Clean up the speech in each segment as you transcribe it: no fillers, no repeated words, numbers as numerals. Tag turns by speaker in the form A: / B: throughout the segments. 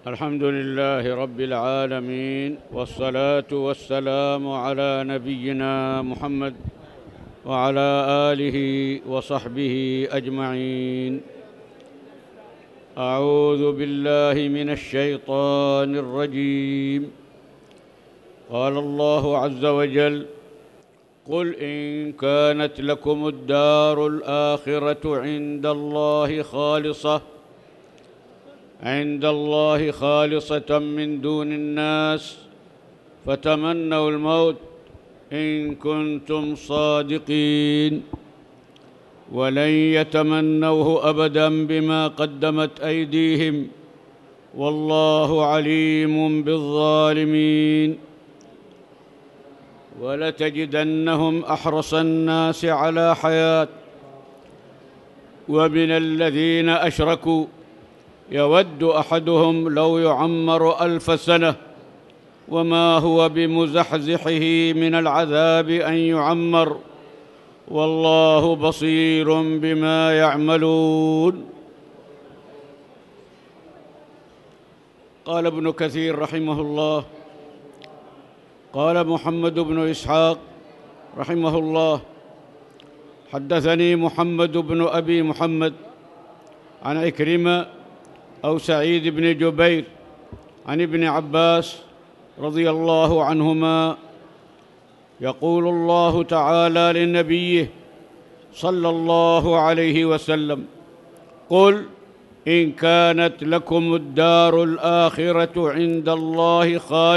A: الحمد لله رب العالمين، والصلاة والسلام على نبينا محمد وعلى آله وصحبه أجمعين. أعوذ بالله من الشيطان الرجيم. قال الله عز وجل: قل إن كانت لكم الدار الآخرة عند الله خالصة من دون الناس فتمنوا الموت إن كنتم صادقين، ولن يتمنوه أبدا بما قدمت أيديهم والله عليم بالظالمين. ولتجدنهم أحرص الناس على حياة، ومن الذين أشركوا يود أحدهم لو يعمر 1000 سنة وما هو بمزحزحه من العذاب أن يعمر والله بصير بما يعملون. قال ابن كثير رحمه الله: قال محمد بن إسحاق رحمه الله: حدثني محمد بن أبي محمد عن عكرمة أو سعيد بن جبير عن ابن عباس رضي الله عنهما يقول الله تعالى لنبيه صلى الله عليه وسلم: قل إن كانت لكم الدار الآخرة عند الله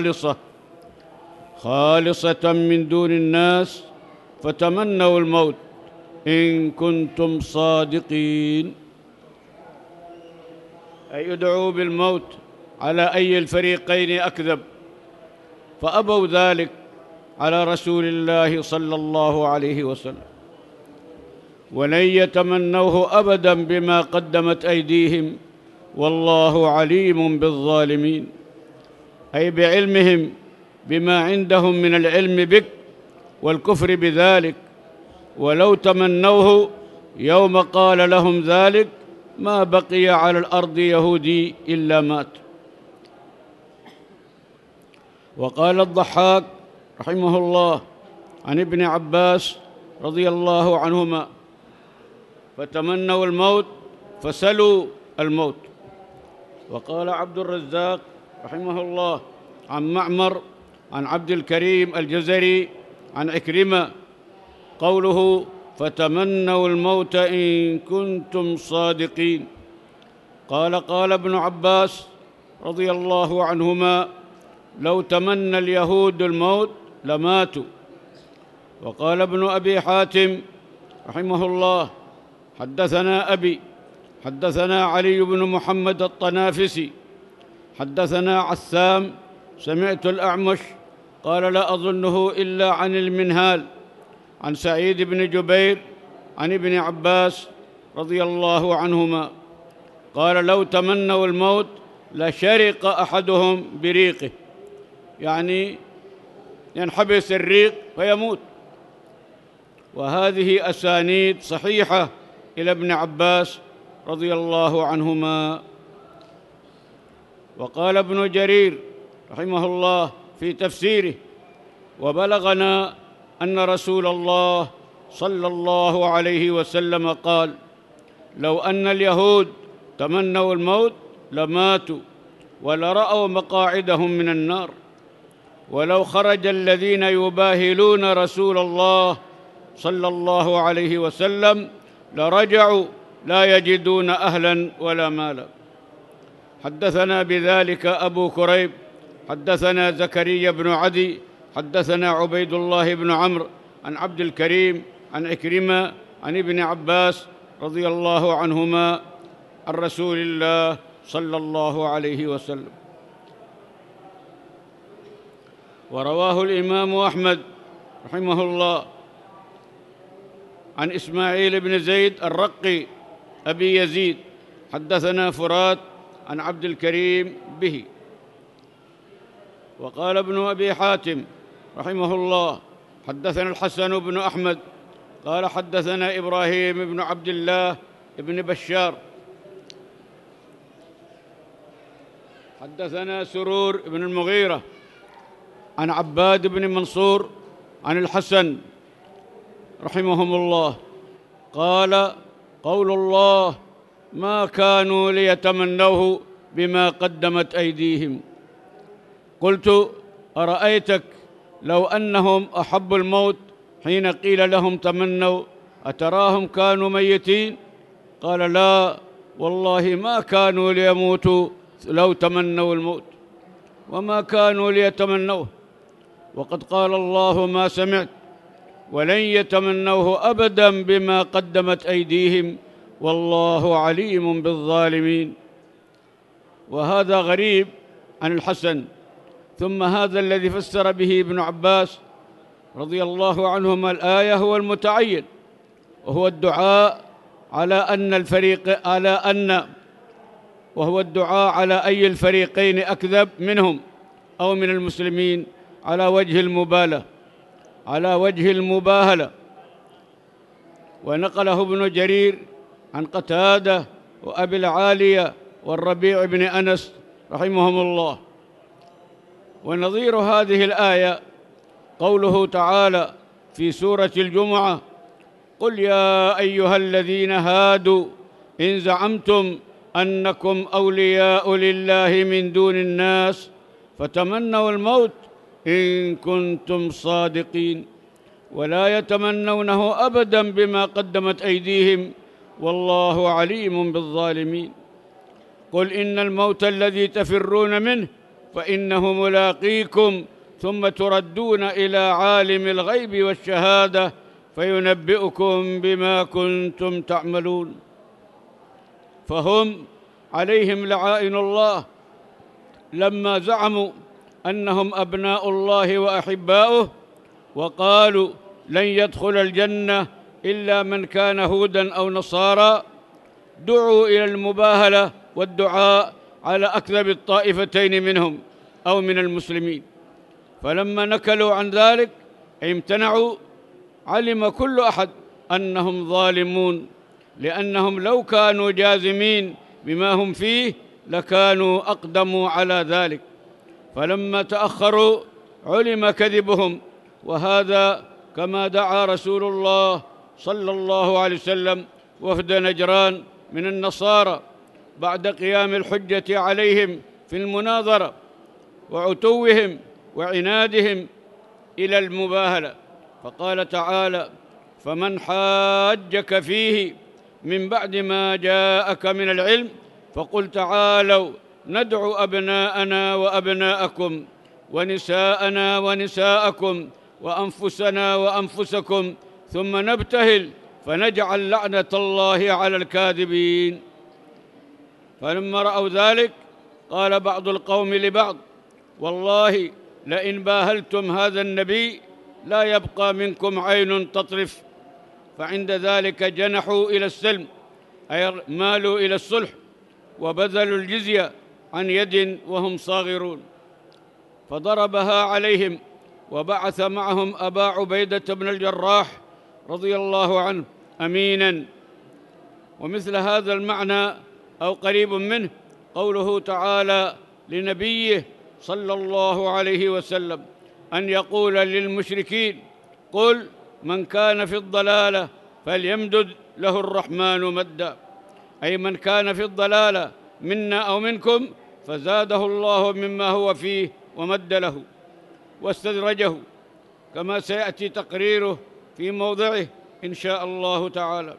A: خالصة من دون الناس فتمنوا الموت إن كنتم صادقين. أي ادعوا بالموت على أي الفريقين أكذب، فأبوا ذلك على رسول الله صلى الله عليه وسلم، ولن يتمنوه أبدا بما قدمت أيديهم والله عليم بالظالمين، أي بعلمهم بما عندهم من العلم بك والكفر بذلك، ولو تمنوه يوم قال لهم ذلك ما بقي على الأرض يهودي إلا مات. وقال الضحاك رحمه الله عن ابن عباس رضي الله عنهما: فتمنوا الموت فسلوا الموت. وقال عبد الرزاق رحمه الله عن معمر عن عبد الكريم الجزري عن عكرمة قوله: فتمنوا الموت إن كنتم صادقين. قال ابن عباس رضي الله عنهما: لو تمنى اليهود الموت لماتوا. وقال ابن أبي حاتم رحمه الله: حدثنا أبي حدثنا علي بن محمد الطنافسي حدثنا عثام سمعت الأعمش قال لا أظنه إلا عن المنهال عن سعيد بن جبير عن ابن عباس رضي الله عنهما قال: لو تمنوا الموت لشرق أحدهم بريقه، يعني ينحبس الريق فيموت. وهذه أسانيد صحيحة إلى ابن عباس رضي الله عنهما. وقال ابن جرير رحمه الله في تفسيره: وبلغنا أن رسول الله صلى الله عليه وسلم قال: لو أن اليهود تمنوا الموت لماتوا ولرأوا مقاعدهم من النار، ولو خرج الذين يباهلون رسول الله صلى الله عليه وسلم لرجعوا لا يجدون أهلا ولا مالا. حدثنا بذلك أبو كريب حدثنا زكريا بن عدي حدثنا عبيد الله بن عمرو عن عبد الكريم عن عكرمة عن ابن عباس رضي الله عنهما عن رسول الله صلى الله عليه وسلم. ورواه الإمام أحمد رحمه الله عن إسماعيل بن زيد الرقي أبي يزيد حدثنا فرات عن عبد الكريم به. وقال ابن أبي حاتم رحمه الله: حدثنا الحسن بن أحمد قال حدثنا إبراهيم بن عبد الله بن بشار حدثنا سرور بن المغيرة عن عباد بن منصور عن الحسن رحمهم الله قال: قول الله: ما كانوا ليتمنوه بما قدمت أيديهم. قلت: أرأيتك لو أنهم أحبوا الموت حين قيل لهم تمنوا أتراهم كانوا ميتين؟ قال: لا والله ما كانوا ليموتوا لو تمنوا الموت، وما كانوا ليتمنوه، وقد قال الله: ما سمعت ولن يتمنوه أبدا بما قدمت أيديهم والله عليم بالظالمين. وهذا غريب عن الحسن. ثم هذا الذي فسر به ابن عباس رضي الله عنهما الآية هو المتعين، وهو الدعاء على أي الفريقين أكذب منهم أو من المسلمين على وجه المباهلة. ونقله ابن جرير عن قتادة وأبي العالية والربيع بن أنس رحمهم الله. ونظير هذه الآية قوله تعالى في سورة الجمعة: قل يا أيها الذين هادوا إن زعمتم أنكم أولياء لله من دون الناس فتمنوا الموت إن كنتم صادقين ولا يتمنونه أبدا بما قدمت أيديهم والله عليم بالظالمين. قل إن الموت الذي تفرون منه فإنه ملاقيكم ثم تردون إلى عالم الغيب والشهادة فينبئكم بما كنتم تعملون. فهم عليهم لعائن الله لما زعموا أنهم أبناء الله وأحباؤه، وقالوا لن يدخل الجنة إلا من كان هودا أو نصارى، دعوا إلى المباهلة والدعاء على أكذب الطائفتين منهم أو من المسلمين. فلما نكلوا عن ذلك امتنعوا، علم كل أحد أنهم ظالمون، لأنهم لو كانوا جازمين بما هم فيه لكانوا أقدموا على ذلك. فلما تأخروا علم كذبهم، وهذا كما دعا رسول الله صلى الله عليه وسلم وفد نجران من النصارى بعد قيام الحجة عليهم في المناظرة وعتوهم وعنادهم إلى المباهلة، فقال تعالى: فمن حاجك فيه من بعد ما جاءك من العلم فقل تعالوا ندعو أبناءنا وأبناءكم ونساءنا ونساءكم وأنفسنا وأنفسكم ثم نبتهل فنجعل لعنة الله على الكاذبين. فلما رأوا ذلك قال بعض القوم لبعض: والله لئن باهلتم هذا النبي لا يبقى منكم عين تطرف. فعند ذلك جنحوا إلى السلم، أي مالوا إلى الصلح وبذلوا الجزية عن يد وهم صاغرون، فضربها عليهم وبعث معهم أبا عبيدة بن الجراح رضي الله عنه أمينا. ومثل هذا المعنى أو قريب منه قوله تعالى لنبيه صلى الله عليه وسلم أن يقول للمشركين: قل من كان في الضلالة فليمدد له الرحمن مدا، أي من كان في الضلالة منا أو منكم فزاده الله مما هو فيه ومد له واستدرجه، كما سيأتي تقريره في موضعه إن شاء الله تعالى.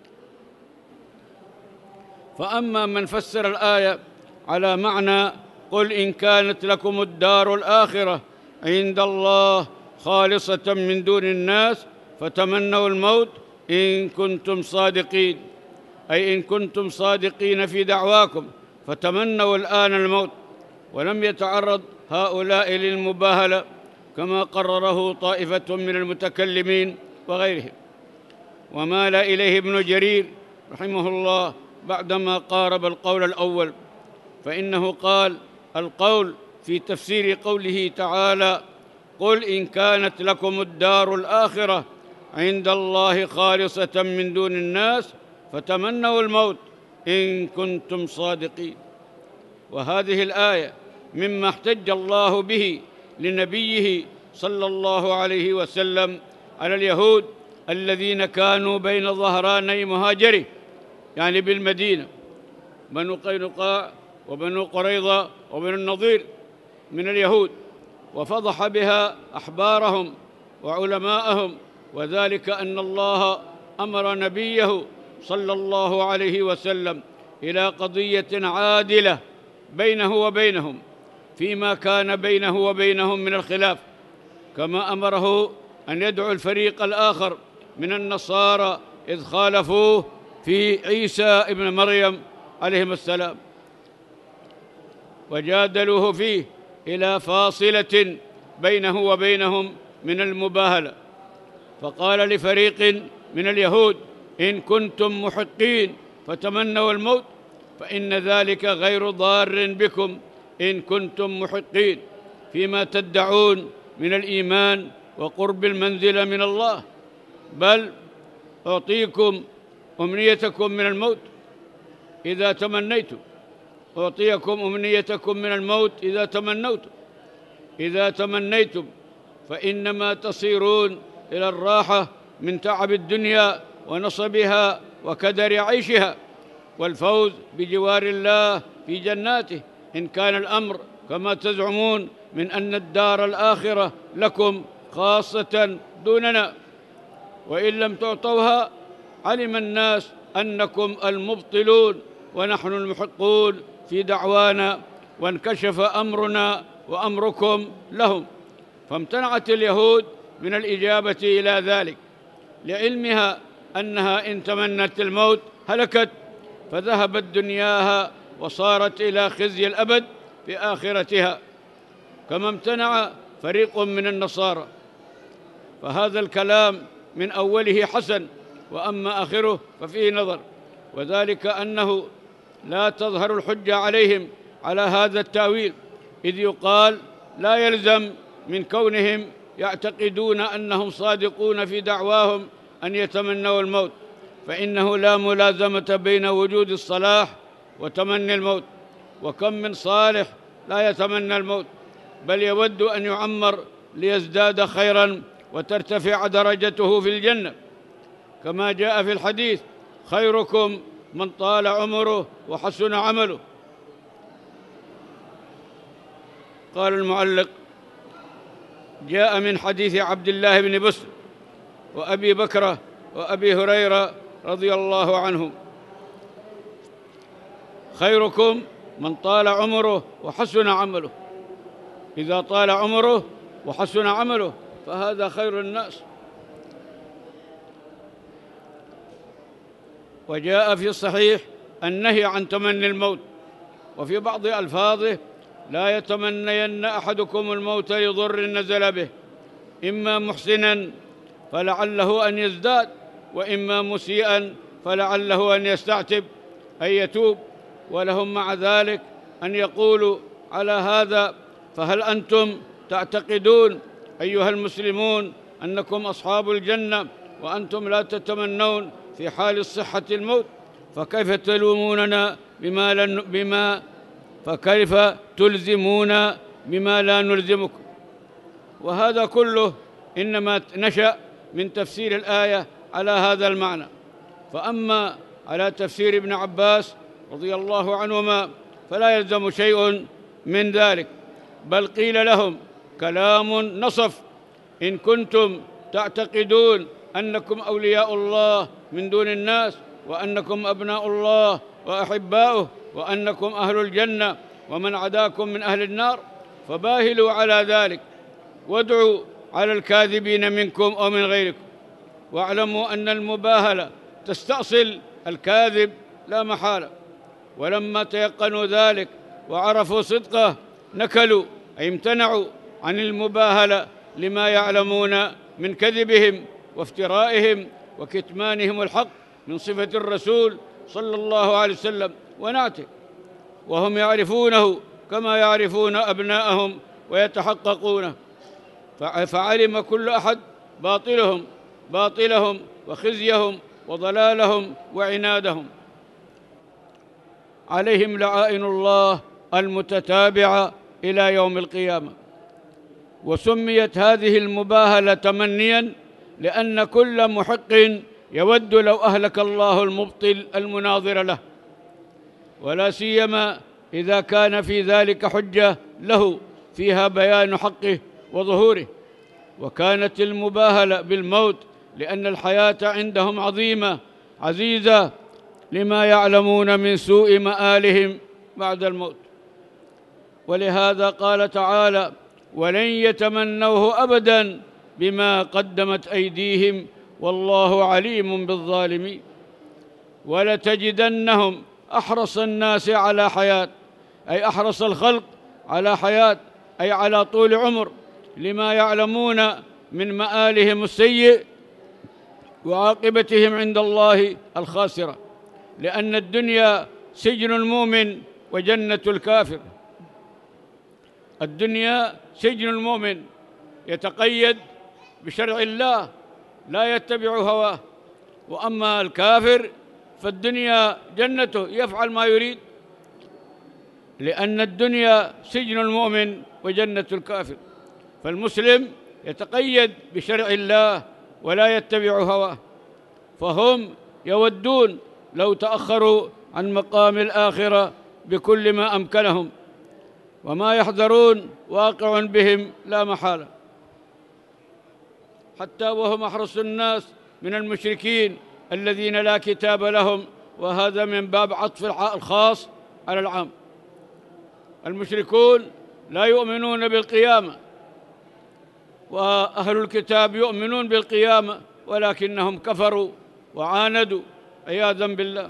A: فأما من فسر الآية على معنى قل إن كانت لكم الدار الآخرة عند الله خالصة من دون الناس فتمنوا الموت إن كنتم صادقين، أي إن كنتم صادقين في دعواكم فتمنوا الآن الموت، ولم يتعرض هؤلاء للمباهلة كما قرره طائفة من المتكلمين وغيرهم. ومال إليه ابن جرير رحمه الله بعدما قارب القول الأول، فإنه قال: القول في تفسير قوله تعالى: قل إن كانت لكم الدار الآخرة عند الله خالصة من دون الناس فتمنوا الموت إن كنتم صادقين. وهذه الآية مما احتج الله به لنبيه صلى الله عليه وسلم على اليهود الذين كانوا بين ظهراني مهاجره، يعني بالمدينة، بنو قينقاع وبنو قريظة وبنو النضير من اليهود، وفضح بها أحبارهم وعلماءهم، وذلك أن الله أمر نبيه صلى الله عليه وسلم إلى قضية عادلة بينه وبينهم فيما كان بينه وبينهم من الخلاف، كما أمره أن يدعو الفريق الآخر من النصارى إذ خالفوه في عيسى ابن مريم عليهم السلام وجادلوه فيه إلى فاصلة بينه وبينهم من المباهلة. فقال لفريق من اليهود: إن كنتم محقين فتمنوا الموت فإن ذلك غير ضار بكم إن كنتم محقين فيما تدعون من الإيمان وقرب المنزلة من الله، بل أعطيكم أمنيتكم من الموت إذا تمنيتم، أعطيكم أمنيتكم من الموت إذا تمنيتم فإنما تصيرون إلى الراحة من تعب الدنيا ونصبها وكدر عيشها والفوز بجوار الله في جناته، إن كان الأمر كما تزعمون من أن الدار الآخرة لكم خاصة دوننا، وإن لم تعطوها علم الناس أنكم المبطلون ونحن المحقون في دعوانا، وانكشف أمرنا وأمركم لهم. فامتنعت اليهود من الإجابة إلى ذلك لعلمها أنها إن تمنت الموت هلكت، فذهبت دنياها وصارت إلى خزي الأبد في آخرتها، كما امتنع فريق من النصارى. فهذا الكلام من أوله حسن، وأما آخره ففيه نظر، وذلك أنه لا تظهر الحجة عليهم على هذا التأويل، إذ يقال لا يلزم من كونهم يعتقدون أنهم صادقون في دعواهم أن يتمنوا الموت، فإنه لا ملازمة بين وجود الصلاح وتمني الموت، وكم من صالح لا يتمنى الموت بل يود أن يعمر ليزداد خيراً وترتفع درجته في الجنة، كما جاء في الحديث: خيركم من طال عمره وحسن عمله. قال المعلق: جاء من حديث عبد الله بن بسر وأبي بكرة وأبي هريرة رضي الله عنهم: خيركم من طال عمره وحسن عمله. إذا طال عمره وحسن عمله فهذا خير الناس. وجاء في الصحيح النهي عن تمني الموت، وفي بعض ألفاظه: لا يتمنين أحدكم الموت لضر نزل به، إما محسنا فلعله أن يزداد، وإما مسيئا فلعله أن يستعتب أي يتوب. ولهم مع ذلك أن يقولوا على هذا: فهل أنتم تعتقدون أيها المسلمون أنكم أصحاب الجنة وأنتم لا تتمنون في حال الصحة الموت؟ فكيف تلوموننا فكيف تلزمون بما لا نلزمكم؟ وهذا كله إنما نشأ من تفسير الآية على هذا المعنى. فأما على تفسير ابن عباس رضي الله عنهما فلا يلزم شيء من ذلك، بل قيل لهم كلام نصف: إن كنتم تعتقدون أنكم أولياء الله من دون الناس، وأنكم أبناء الله وأحباؤه، وأنكم أهل الجنة، ومن عداكم من أهل النار، فباهلوا على ذلك وادعوا على الكاذبين منكم أو من غيركم، واعلموا أن المباهلة تستأصل الكاذب لا محالة. ولما تيقنوا ذلك وعرفوا صدقه نكلوا أي امتنعوا عن المباهلة لما يعلمون من كذبهم وافترائهم وكتمانهم الحق من صفة الرسول صلى الله عليه وسلم ونعته، وهم يعرفونه كما يعرفون أبناءهم ويتحققونه. فعلم كل أحد باطلهم وخزيهم وضلالهم وعنادهم. عليهم لعائن الله المتتابعة إلى يوم القيامة. وسميت هذه المباهلة تمنيا لأن كل محق يود لو أهلك الله المبطل المناظر له، ولا سيما إذا كان في ذلك حجة له فيها بيان حقه وظهوره. وكانت المباهلة بالموت لأن الحياة عندهم عظيمة عزيزة لما يعلمون من سوء مآلهم بعد الموت. ولهذا قال تعالى: ولن يتمنوه أبدا بما قدمت أيديهم والله عليم بالظالمين. ولتجدنهم أحرص الناس على حياة، أي أحرص الخلق على حياة، أي على طول عمر، لما يعلمون من مآلهم السيء وعاقبتهم عند الله الخاسرة، لأن الدنيا سجن المؤمن وجنة الكافر. الدنيا سجن المؤمن يتقيد بشرع الله لا يتبع هواه، وأما الكافر فالدنيا جنته يفعل ما يريد، لأن الدنيا سجن المؤمن وجنة الكافر. فالمسلم يتقيد بشرع الله ولا يتبع هواه، فهم يودون لو تأخروا عن مقام الآخرة بكل ما أمكنهم، وما يحذرون واقع بهم لا محالة، حتى وهم أحرص الناس من المشركين الذين لا كتاب لهم، وهذا من باب عطف الخاص على العام. المشركون لا يؤمنون بالقيامة، وأهل الكتاب يؤمنون بالقيامة، ولكنهم كفروا وعاندوا عياذا بالله.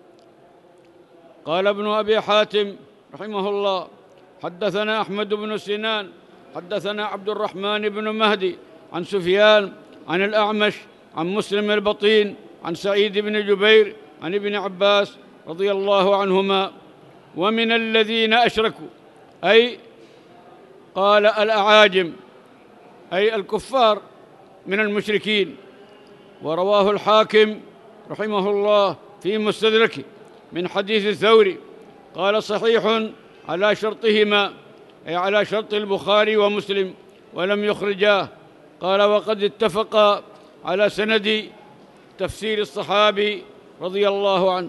A: قال ابن أبي حاتم رحمه الله: حدثنا أحمد بن سنان حدثنا عبد الرحمن بن مهدي عن سفيان عن الأعمش عن مسلم البطين عن سعيد بن جبير عن ابن عباس رضي الله عنهما: ومن الذين أشركوا، أي قال الأعاجم، أي الكفار من المشركين. ورواه الحاكم رحمه الله في مستدركه من حديث الثوري قال: صحيح على شرطهما، أي على شرط البخاري ومسلم، ولم يخرجاه. قال: وقد اتفقا على سند تفسير الصحابي رضي الله عنه.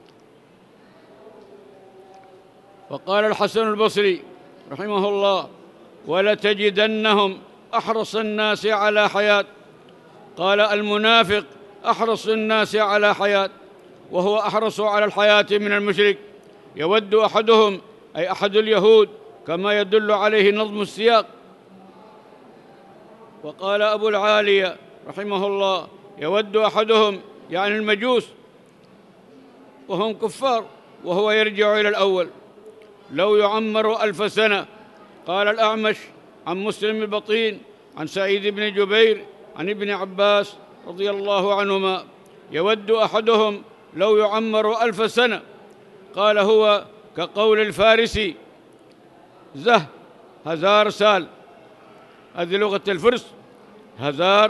A: وقال الحسن البصري رحمه الله: ولتجدنهم أحرص الناس على حياة. قال: المنافق أحرص الناس على حياة، وهو أحرص على الحياة من المشرك. يود أحدهم، أي أحد اليهود، كما يدل عليه نظم السياق. وقال أبو العالية رحمه الله: يود أحدهم، يعني المجوس، وهم كفار، وهو يرجع إلى الأول، لو يعمر 1000 سنة. قال الأعمش عن مسلم البطين عن سعيد بن جبير عن ابن عباس رضي الله عنهما: يود أحدهم لو يعمر 1000 سنة. قال: هو كقول الفارسي هزار سال، هذه لغة الفرس، هزار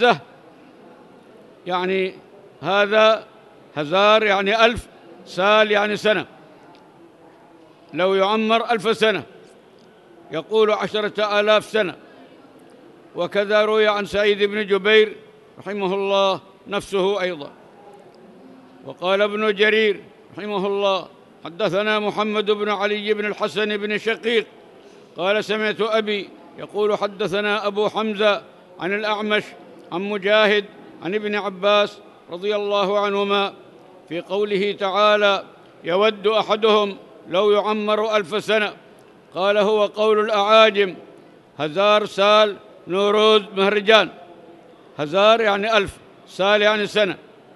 A: يعني هذا هزار يعني 1000، سال يعني سنة. لو يعمر 1000 سنة يقول 10,000 سنة. وكذا روي عن سعيد بن جبير رحمه الله نفسه أيضا. وقال ابن جرير رحمه الله: حدثنا محمد بن علي بن الحسن بن شقيق قال: سمعت أبي يقول: حدثنا أبو حمزة عن الأعمش عن مجاهد عن ابن عباس رضي الله عنهما في قوله تعالى: يود أحدهم لو يعمر 1000 سنة. قال: هو قول الأعاجم، هزار سال نوروز مهرجان. هزار يعني 1000، سال يعني سنة.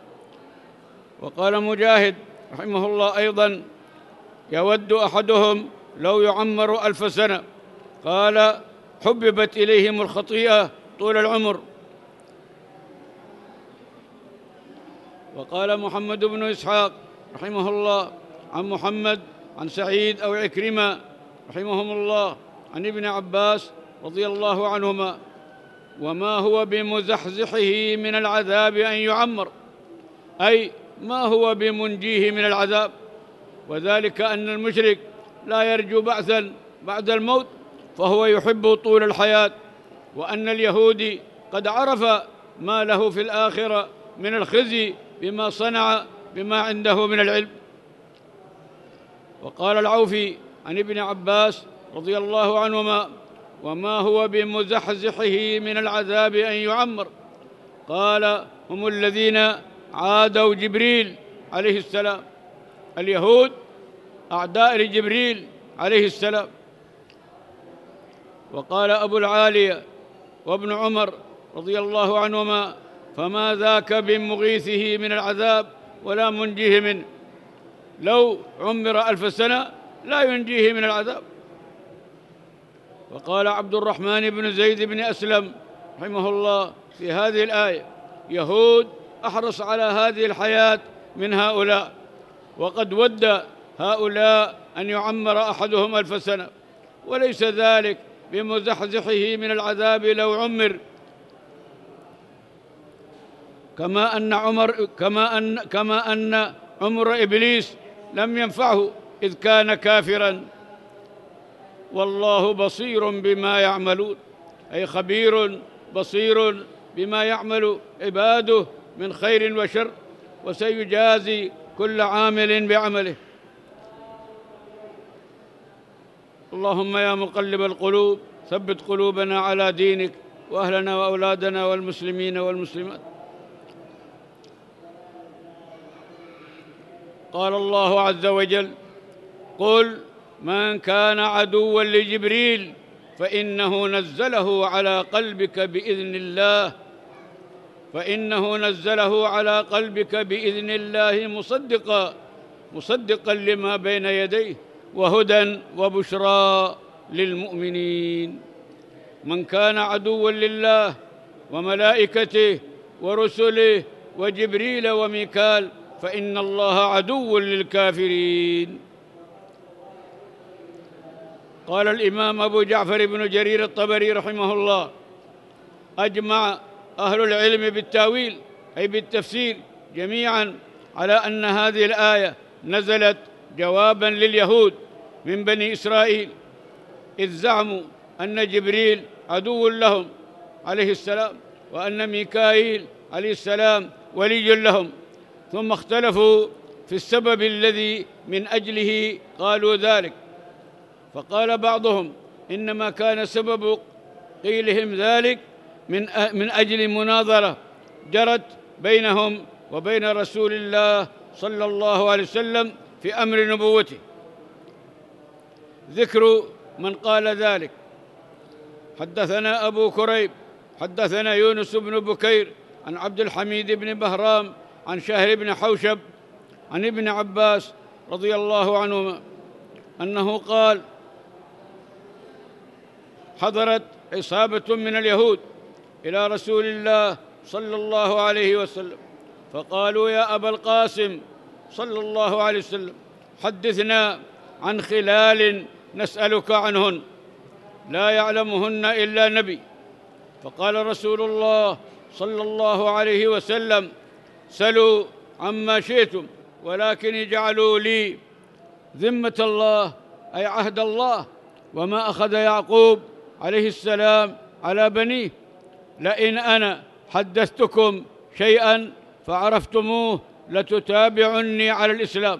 A: وقال مجاهد رحمه الله أيضا: يود أحدهم لو يعمر 1000 سنة. قال: حببت إليهم الخطيئة طول العمر. وقال محمد بن إسحاق رحمه الله عن محمد عن سعيد أو عكرمة رحمهم الله عن ابن عباس رضي الله عنهما: وما هو بمزحزحه من العذاب أن يعمر، أي ما هو بمنجيه من العذاب. وذلك أن المشرك لا يرجو بعثا بعد الموت فهو يحب طول الحياة، وأن اليهودي قد عرف ما له في الآخرة من الخزي بما صنع بما عنده من العلم. وقال العوفي عن ابن عباس رضي الله عنهما: وما هو بمزحزحه من العذاب أن يعمر. قال: هم الذين عادوا جبريل عليه السلام، اليهود أعداء لجبريل عليه السلام. وقال أبو العالية وابن عمر رضي الله عنهما: فما ذاك بمغيثه من العذاب ولا منجيه منه، لو عمر 1000 سنة لا ينجيه من العذاب. وقال عبد الرحمن بن زيد بن أسلم رحمه الله في هذه الآية: يهود أحرص على هذه الحياة من هؤلاء، وقد ود هؤلاء أن يعمر أحدهم 1000 سنة، وليس ذلك بمزحزحه من العذاب لو عمر، كما أن عمر إبليس لم ينفعه إذ كان كافراً. والله بصير بما يعملون، أي خبير بصير بما يعمل عباده من خير وشر، وسيجازي كل عامل بعمله. اللهم يا مقلب القلوب ثبت قلوبنا على دينك، وأهلنا وأولادنا والمسلمين والمسلمات. قال الله عز وجل: قل من كان عدوا لجبريل فإنه نزله على قلبك بإذن الله مصدقا لما بين يديه وهدى وبشرى للمؤمنين. من كان عدوا لله وملائكته ورسله وجبريل وميكال فإن الله عدو للكافرين. قال الإمام أبو جعفر بن جرير الطبري رحمه الله: أجمع أهل العلم بالتاويل أي بالتفسير جميعا على أن هذه الآية نزلت جوابا لليهود من بني إسرائيل، إذ زعموا أن جبريل عدو لهم عليه السلام، وأن ميكائيل عليه السلام ولي لهم، ثم اختلفوا في السبب الذي من أجله قالوا ذلك. فقال بعضهم: إنما كان سبب قيلهم ذلك من أجل مناظرة جرت بينهم وبين رسول الله صلى الله عليه وسلم في أمر نبوته. ذكر من قال ذلك: حدثنا أبو كريب حدثنا يونس بن بكير عن عبد الحميد بن بهرام عن شهر بن حوشب عن ابن عباس رضي الله عنهما أنه قال: حضرت عصابة من اليهود إلى رسول الله صلى الله عليه وسلم، فقالوا: يا أبا القاسم صلى الله عليه وسلم، حدثنا عن خلال نسألك عنهن لا يعلمهن إلا نبي. فقال رسول الله صلى الله عليه وسلم: سلوا عما شئتم، ولكن اجعلوا لي ذمة الله، أي عهد الله، وما أخذ يعقوب عليه السلام على بنيه. لئن أنا حدثتكم شيئا فعرفتموه لتتابعني على الإسلام.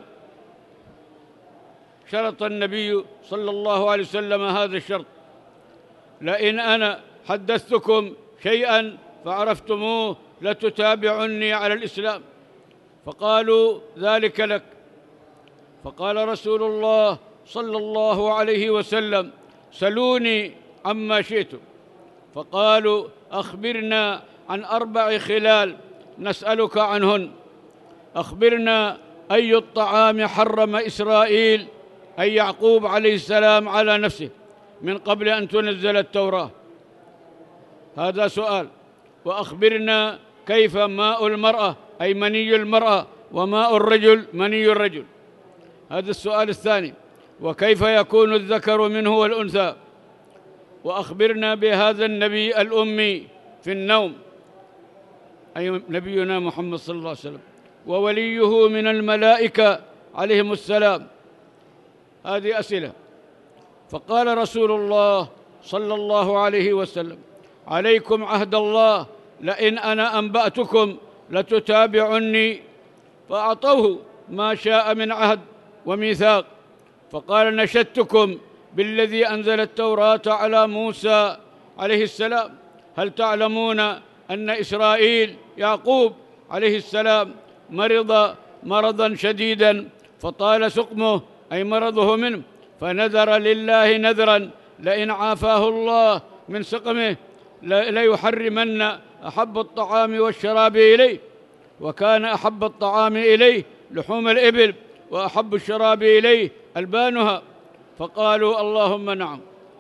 A: شرط النبي صلى الله عليه وسلم هذا الشرط: لئن أنا حدثتكم شيئا فعرفتموه لتتابعني على الإسلام. فقالوا: ذلك لك. فقال رسول الله صلى الله عليه وسلم: سلوني عما شئتم. فقالوا: أخبرنا عن 4 خلال نسألك عنهن. أخبرنا أي الطعام حرم إسرائيل أي يعقوب عليه السلام على نفسه من قبل أن تنزل التوراة؟ هذا سؤال. وأخبرنا كيف ماء المرأة أي مني المرأة وماء الرجل مني الرجل؟ هذا السؤال الثاني. وكيف يكون الذكر منه والأنثى؟ وأخبرنا بهذا النبي الأمي في النوم أي نبينا محمد صلى الله عليه وسلم، ووليه من الملائكة عليهم السلام، هذه أسئلة. فقال رسول الله صلى الله عليه وسلم: عليكم عهد الله، لئن أنا أنبأتكم لتتابعني. فأعطوه ما شاء من عهد وميثاق. فقال: نشدتكم بالذي أنزل التوراة على موسى عليه السلام، هل تعلمون أن إسرائيل يعقوب عليه السلام مرض مرضا شديدا فطال سقمه، أي مرضه منه، فنذر لله نذرا لئن عافاه الله من سقمه ليحرمن أحب الطعام والشراب إليه، وكان أحب الطعام إليه لحوم الإبل، وأحب الشراب إليه ألبانها. فقالوا: اللهم نعم.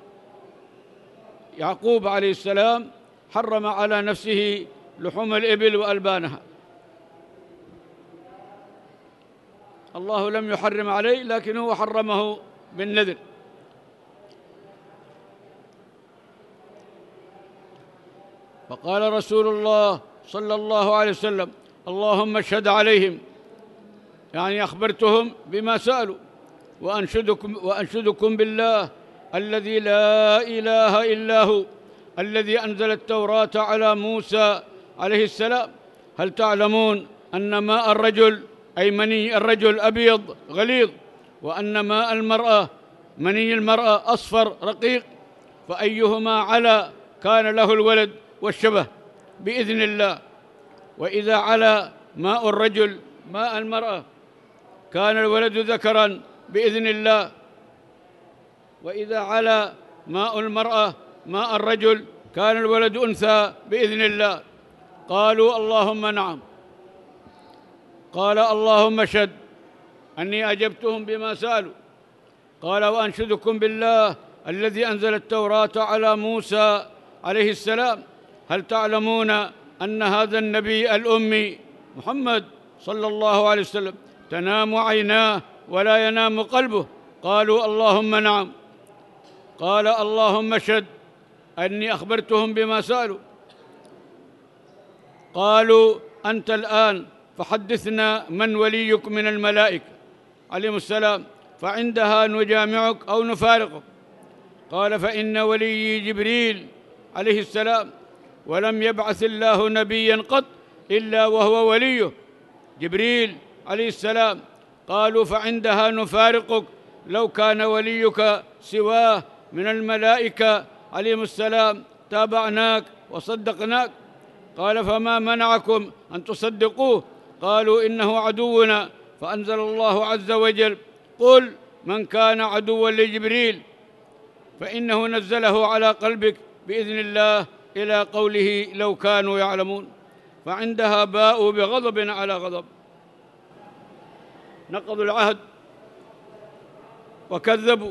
A: يعقوب عليه السلام حرم على نفسه لحوم الإبل وألبانها، الله لم يحرم عليه، لكن هو حرمه بالنذر. فقال رسول الله صلى الله عليه وسلم: اللهم اشهد عليهم، يعني أخبرتهم بما سألوا، وأنشدكم بالله الذي لا إله إلا هو، الذي أنزل التوراة على موسى عليه السلام، هل تعلمون أن ماء الرجل، أي مني الرجل، أبيض غليظ، وأن ماء المرأة، مني المرأة، أصفر رقيق، فأيهما علا كان له الولد والشبه بإذن الله. وإذا علا ماء الرجل ماء المرأة كان الولد ذكرا بإذن الله، وإذا علا ماء المرأة ماء الرجل كان الولد أنثى بإذن الله. قالوا: اللهم نعم. قال: اللهم اشهد أني أجبتهم بما سألوا. قال: وأنشدكم بالله الذي أنزل التوراة على موسى عليه السلام، هل تعلمون أن هذا النبي الأمي محمد صلى الله عليه وسلم تنام عيناه ولا ينام قلبه؟ قالوا: اللهم نعم. قال: اللهم اشهد أني أخبرتهم بما سألوا. قالوا: أنت الآن فحدثنا من وليك من الملائكة عليهم السلام، فعندها نجامعك أو نفارقك. قال: فإن وليي جبريل عليه السلام، ولم يبعث الله نبيا قط إلا وهو وليه جبريل عليه السلام. قالوا: فعندها نفارقك، لو كان وليك سواه من الملائكة عليهم السلام تابعناك وصدقناك. قال: فما منعكم أن تصدقوه؟ قالوا: إنه عدونا. فأنزل الله عز وجل: قل من كان عدوا لجبريل فإنه نزله على قلبك بإذن الله، إلى قوله: لو كانوا يعلمون. فعندها باءوا بغضب على غضب، نقضوا العهد وكذبوا.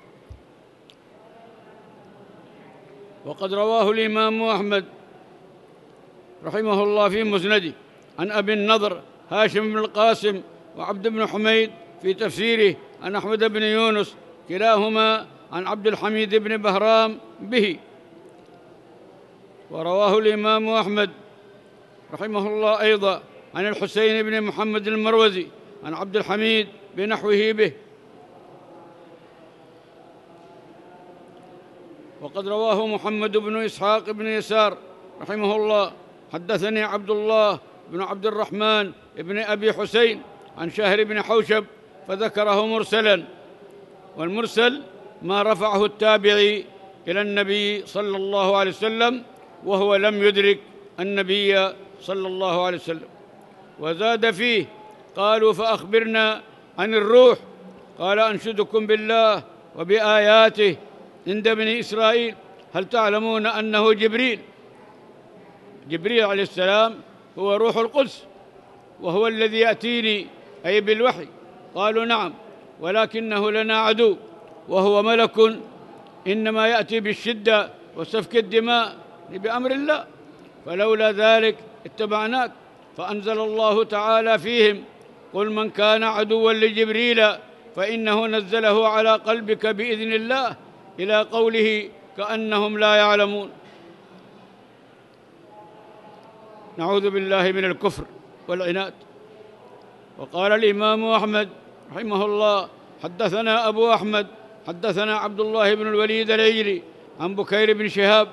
A: وقد رواه الإمام أحمد رحمه الله في مسنده عن أبي النضر هاشم بن القاسم وعبد بن حميد في تفسيره عن أحمد بن يونس، كلاهما عن عبد الحميد بن بهرام به. ورواه الإمام أحمد رحمه الله أيضا عن الحسين بن محمد المروزي عن عبد الحميد بنحوه به. وقد رواه محمد بن إسحاق بن يسار رحمه الله: حدثني عبد الله بن عبد الرحمن بن أبي حسين عن شهر بن حوشب، فذكره مرسلا، والمرسل ما رفعه التابعي إلى النبي صلى الله عليه وسلم وهو لم يدرك النبي صلى الله عليه وسلم. وزاد فيه: قالوا: فأخبرنا عن الروح. قال: أنشدكم بالله وبآياته عند بني إسرائيل، هل تعلمون أنه جبريل عليه السلام هو روح القدس، وهو الذي يأتيني أي بالوحي؟ قالوا: نعم، ولكنه لنا عدو، وهو ملك إنما يأتي بالشدة وسفك الدماء بأمر الله، فلولا ذلك اتبعناك. فأنزل الله تعالى فيهم: قل من كان عدوا لجبريل فإنه نزله على قلبك بإذن الله، إلى قوله: كأنهم لا يعلمون. نعوذ بالله من الكفر والعناد. وقال الإمام أحمد رحمه الله: حدثنا أبو أحمد حدثنا عبد الله بن الوليد العجلي عن بكير بن شهاب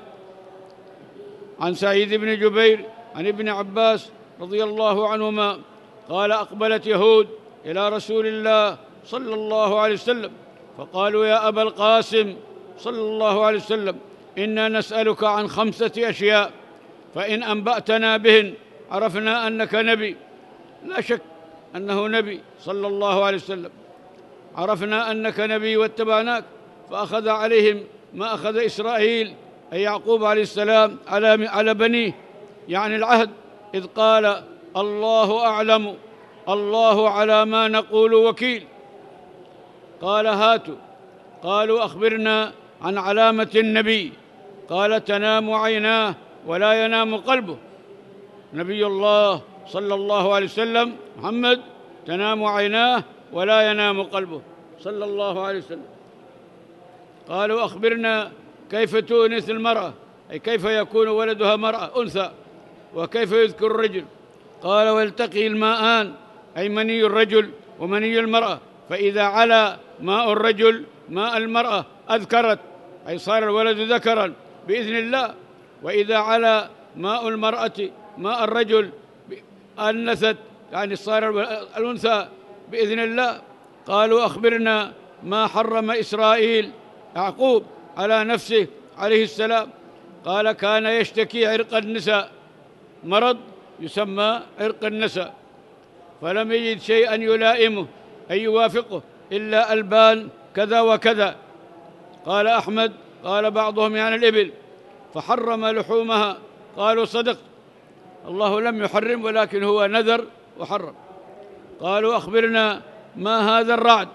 A: عن سعيد بن جبير عن ابن عباس رضي الله عنهما قال: أقبلت يهود إلى رسول الله صلى الله عليه وسلم فقالوا: يا أبا القاسم صلى الله عليه وسلم، إنا نسألك عن 5 أشياء، فإن أنبأتنا بهن عرفنا أنك نبي. لا شك أنه نبي صلى الله عليه وسلم، عرفنا أنك نبي واتبعناك. فأخذ عليهم ما أخذ إسرائيل أي يعقوب عليه السلام على بنيه، يعني العهد، إذ قال: الله أعلم، الله على ما نقول وكيل. قال: هاتوا. قالوا: أخبرنا عن علامة النبي. قال: تنام عيناه ولا ينام قلبه. نبي الله صلى الله عليه وسلم محمد تنام عيناه ولا ينام قلبه صلى الله عليه وسلم. قالوا: أخبرنا كيف تؤنث المرأة، أي كيف يكون ولدها مرأة أنثى، وكيف يذكر الرجل. قال: ويلتقي الماءان، أي مني الرجل ومني المرأة، فإذا علا ماء الرجل ماء المرأة أذكرت، أي صار الولد ذكرا بإذن الله، وإذا علا ماء المرأة ماء الرجل أنثت، يعني صار الأنثى بإذن الله. قالوا: أخبرنا ما حرم إسرائيل يعقوب على نفسه عليه السلام. قال: كان يشتكي عرق النساء، مرض يسمى عرق النساء، فلم يجد شيئا يلائمه أي يوافقه إلا ألبان كذا وكذا. قال أحمد: قال بعضهم يعني الإبل، فحرم لحومها. قالوا: صدق، الله لم يحرم ولكن هو نذر وحرم. قالوا: أخبرنا ما هذا الرعد.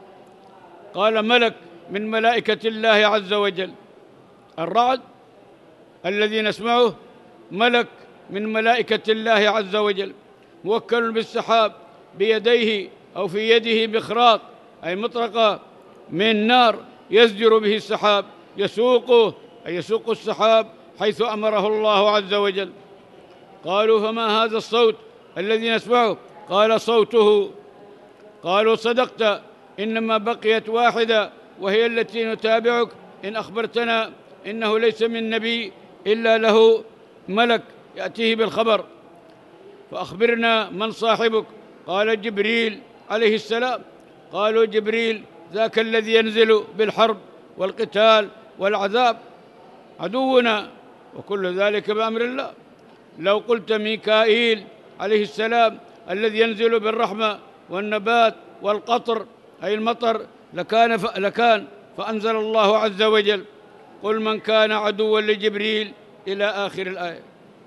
A: قال: ملك من ملائكة الله عز وجل. الرعد الذي نسمعه ملك من ملائكة الله عز وجل، موكل بالسحاب، بيديه أو في يده مخراط، أي مطرقة من نار يزجر به السحاب، يسوقه، أي يسوق السحاب حيث أمره الله عز وجل. قالوا: فما هذا الصوت الذي نسمعه؟ قال: صوته. قالوا: صدقت، إنما بقيت واحدة وهي التي نتابعك إن أخبرتنا إنه ليس من نبي إلا له ملك يأتيه بالخبر. فأخبرنا من صاحبك. قال: جبريل عليه السلام. قالوا: جبريل ذاك الذي ينزل بالحرب والقتال والعذاب، عدونا، وكل ذلك بأمر الله. لو قلت ميكائيل عليه السلام الذي ينزل بالرحمة والنبات والقطر، أي المطر، لكان فأنزل الله عز وجل: قل من كان عدوا لجبريل إلى آخر الآية.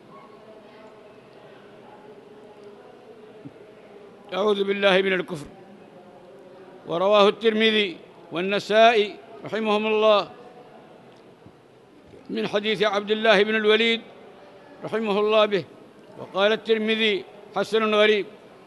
A: أعوذ بالله من الكفر. ورواه الترمذي والنسائي رحمهم الله من حديث عبد الله بن الوليد رحمه الله به. وقال الترمذي: حسن غريب.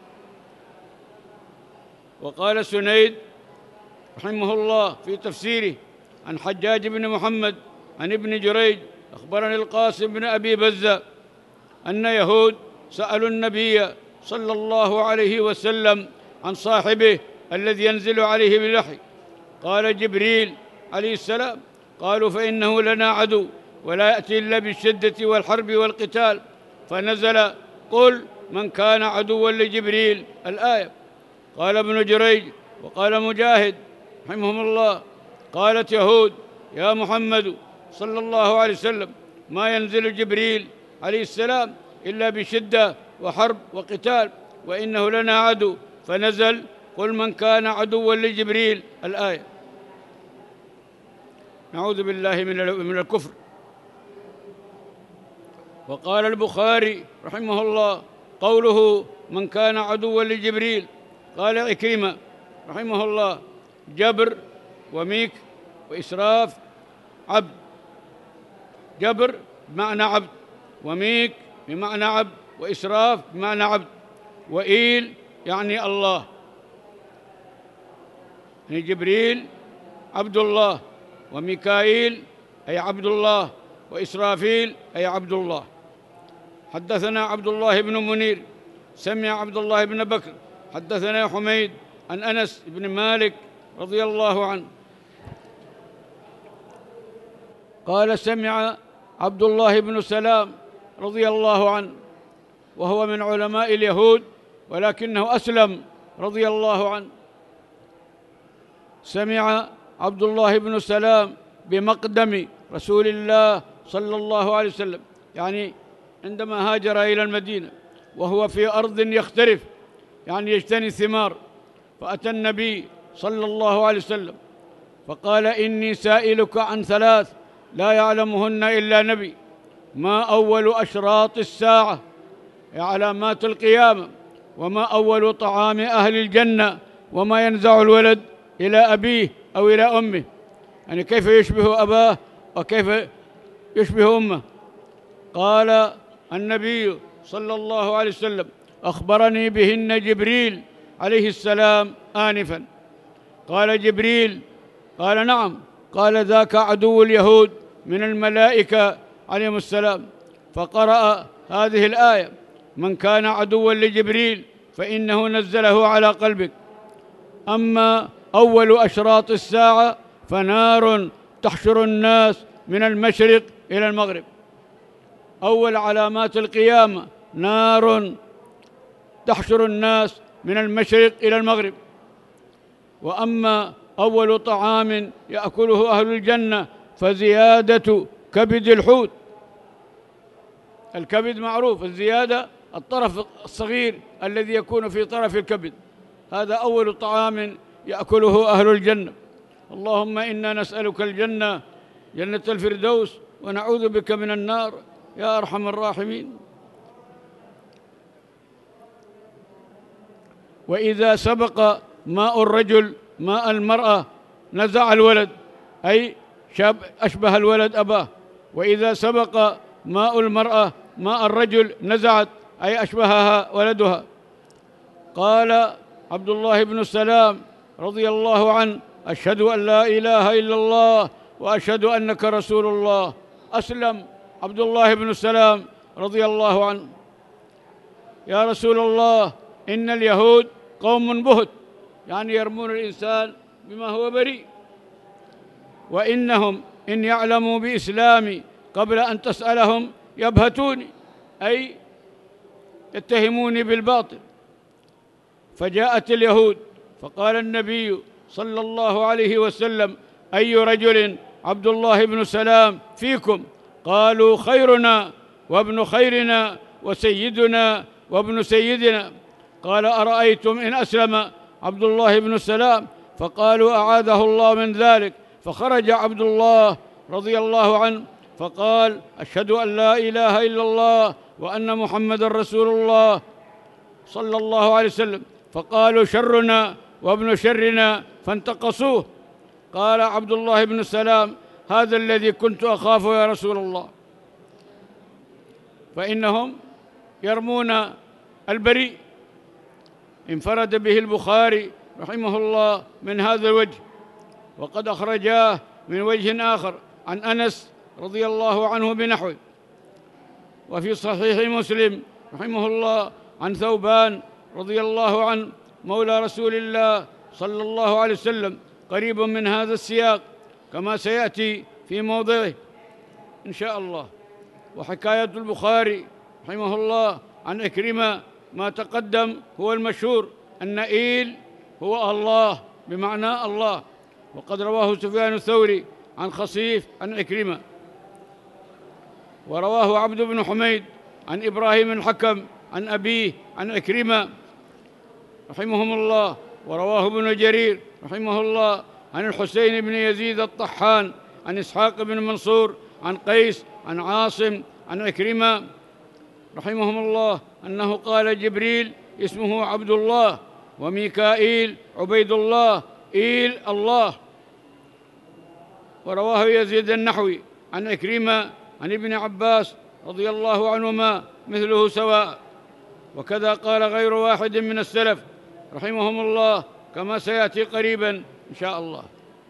A: وقال سنيد رحمه الله في تفسيره عن حجاج بن محمد عن ابن جريج: أخبرني القاسم بن أبي بزة أن يهود سألوا النبي صلى الله عليه وسلم عن صاحبه الذي ينزل عليه بالوحي. قال: جبريل عليه السلام. قالوا: فإنه لنا عدو ولا يأتي إلا بالشدة والحرب والقتال. فنزل: قل من كان عدوا لجبريل، الآية. قال ابن جريج وقال مجاهد رحمهم الله: قالت يهود: يا محمد صلى الله عليه وسلم، ما ينزل جبريل عليه السلام إلا بشدة وحرب وقتال، وإنه لنا عدو. فنزل: قل من كان عدوا لجبريل، الآية. نعوذ بالله من الكفر. وقال البخاري رحمه الله: قوله من كان عدوا لجبريل، قال عكرمة رحمه الله: جبر وميك وإسراف عبد. جبر بمعنى عبد، وميك بمعنى عبد، وإسراف بمعنى عبد، وإيل يعني الله. يعني جبريل عبد الله، وميكائيل أي عبد الله، وإسرافيل أي عبد الله. حدثنا عبد الله بن منير سمع عبد الله بن بكر حدثنا حميد عن أنس بن مالك رضي الله عنه قال: سمع عبد الله بن سلام رضي الله عنه، وهو من علماء اليهود ولكنه أسلم رضي الله عنه. سمع عبد الله بن سلام بمقدم رسول الله صلى الله عليه وسلم، يعني عندما هاجر إلى المدينة وهو في أرض يختلف، يعني يجتني الثمار، فأتى النبي صلى الله عليه وسلم فقال: إني سائلك عن ثلاث لا يعلمهن إلا نبي: ما أول أشراط الساعة، علامات القيامة، وما أول طعام أهل الجنة، وما ينزع الولد إلى أبيه أو إلى أمه، يعني كيف يشبه أباه وكيف يشبه أمه. قال النبي صلى الله عليه وسلم: أخبرني بهن جبريل عليه السلام آنفا. قال جبريل: قال نعم. قال: ذاك عدو اليهود من الملائكة عليهم السلام. فقرأ هذه الآية: من كان عدوا لجبريل فإنه نزله على قلبك. أما أول أشراط الساعة فنار تحشر الناس من المشرق إلى المغرب. أول علامات القيامة نار تحشر الناس من المشرق إلى المغرب. وأما أول طعام يأكله أهل الجنة فزيادة كبد الحوت. الكبد معروف، الزيادة الطرف الصغير الذي يكون في طرف الكبد، هذا أول طعام يأكله أهل الجنة. اللهم إنا نسألك الجنة، جنة الفردوس، ونعوذ بك من النار يا أرحم الراحمين. وإذا سبق ماء الرجل ماء المرأة نزع الولد، أي أشبه الولد أباه. وإذا سبق ماء المرأة ماء الرجل نزعت، أي أشبهها ولدها. قال عبد الله بن السلام رضي الله عنه: أشهد أن لا إله إلا الله وأشهد أنك رسول الله. أسلم عبد الله بن السلام رضي الله عنه. يا رسول الله، إن اليهود قوم بهت، يعني يرمون الإنسان بما هو بريء، وإنهم إن يعلموا بإسلامي قبل أن تسألهم يبهتوني، أي يتهموني بالباطل. فجاءت اليهود فقال النبي صلى الله عليه وسلم: أي رجل عبد الله بن سلام فيكم؟ قالوا: خيرنا وابن خيرنا وسيدنا وابن سيدنا. قال: أرأيتم إن أسلم عبد الله بن سلام؟ فقالوا: أعاذه الله من ذلك. فخرج عبد الله رضي الله عنه فقال: أشهد أن لا إله إلا الله وأن محمد رسول الله صلى الله عليه وسلم. فقالوا: شرنا وابن شرنا، فانتقصوه. قال عبد الله بن سلام: هذا الذي كنت أخافه يا رسول الله، فإنهم يرمون البريء. انفرد به البخاري رحمه الله من هذا الوجه، وقد أخرجاه من وجه آخر عن أنس رضي الله عنه بنحوه. وفي صحيح مسلم رحمه الله عن ثوبان رضي الله عنه مولى رسول الله صلى الله عليه وسلم قريب من هذا السياق كما سيأتي في موضعه إن شاء الله. وحكاية البخاري رحمه الله عن عكرمة ما تقدم هو المشهور، أن إيل هو الله بمعنى الله. وقد رواه سفيان الثوري عن خصيف عن عكرمة، ورواه عبد بن حميد عن إبراهيم الحكم عن أبيه عن عكرمة رحمهم الله. ورواه ابن جرير رحمه الله عن الحسين بن يزيد الطحان عن إسحاق بن منصور عن قيس عن عاصم عن عكرمة رحمهم الله أنه قال: جبريل اسمه عبد الله، وميكائيل عبيد الله، إيل الله. ورواه يزيد النحوي عن عكرمة عن ابن عباس رضي الله عنهما مثله سواء. وكذا قال غير واحد من السلف رحمهم الله كما سيأتي قريبا إن شاء الله.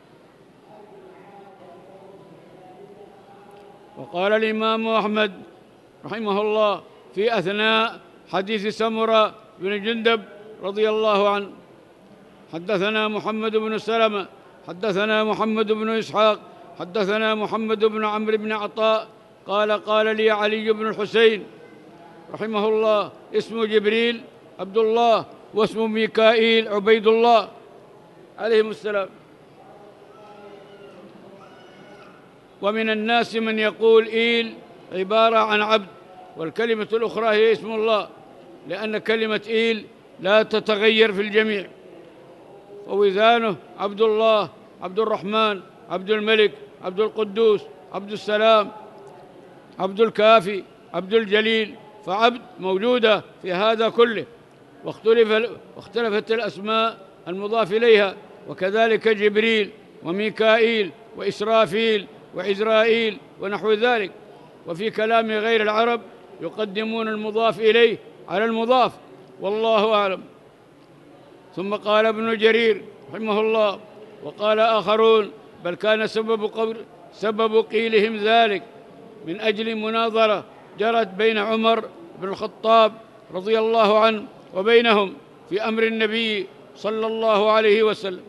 A: وقال الإمام أحمد رحمه الله في أثناء حديث سمرة بن جندب رضي الله عنه: حدثنا محمد بن سلمة حدثنا محمد بن إسحاق حدثنا محمد بن عمرو بن عطاء قال لي علي بن الحسين رحمه الله: اسم جبريل عبد الله، واسم ميكائيل عبيد الله عليهم السلام. ومن الناس من يقول إيل عبارة عن عبد، والكلمة الأخرى هي اسم الله، لأن كلمة إيل لا تتغير في الجميع، ووزانه عبد الله، عبد الرحمن، عبد الملك، عبد القدوس، عبد السلام، عبد الكافي، عبد الجليل، فعبد موجودة في هذا كله، واختلفت الأسماء المضاف إليها، وكذلك جبريل وميكائيل وإسرافيل وعزرائيل ونحو ذلك. وفي كلام غير العرب يقدمون المضاف إليه على المضاف، والله أعلم. ثم قال ابن جرير رحمه الله: وقال آخرون: بل كان سبب قيلهم ذلك من أجل مناظرة جرت بين عمر بن الخطاب رضي الله عنه وبينهم في أمر النبي صلى الله عليه وسلم.